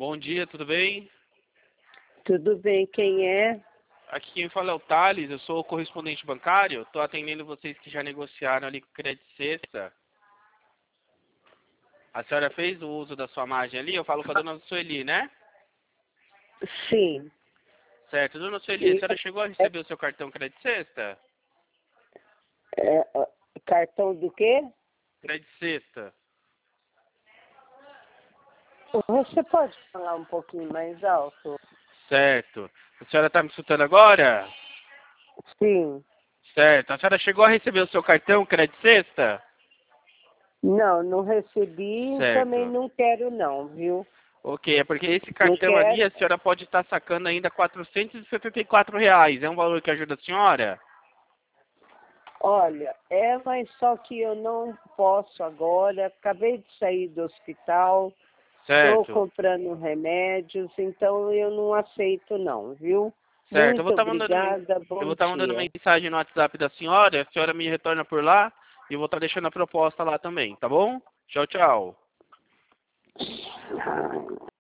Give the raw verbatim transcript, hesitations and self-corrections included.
Bom dia, tudo bem? Tudo bem, quem é? Aqui quem fala é o Thales, eu sou o correspondente bancário. Estou atendendo vocês que já negociaram ali com o Credit Sexta. A senhora fez o uso da sua margem ali? Eu falo com a dona Sueli, né? Sim. Certo. Dona Sueli, a E, senhora chegou a é, receber o seu cartão Credit Sexta? é, é, cartão do quê? Credit Sexta. Você pode falar um pouquinho mais alto? Certo. A senhora está me escutando agora? Sim. Certo. A senhora chegou a receber o seu cartão Credit Sexta? Não, não recebi e também Certo. não quero não, viu? Ok, é porque esse Não cartão ali quero. a senhora pode estar sacando ainda quatrocentos e setenta e quatro reais. É um valor que ajuda a senhora? Olha, é, mas só que eu não posso agora. Acabei de sair do hospital, estou Certo. comprando remédios, então eu não aceito não, viu? Certo. Eu vou Muito estar mandando, men- obrigada, eu vou bom estar mandando dia. mensagem no WhatsApp da senhora, a senhora me retorna por lá e eu vou estar deixando a proposta lá também, tá bom? Tchau, tchau. Ai.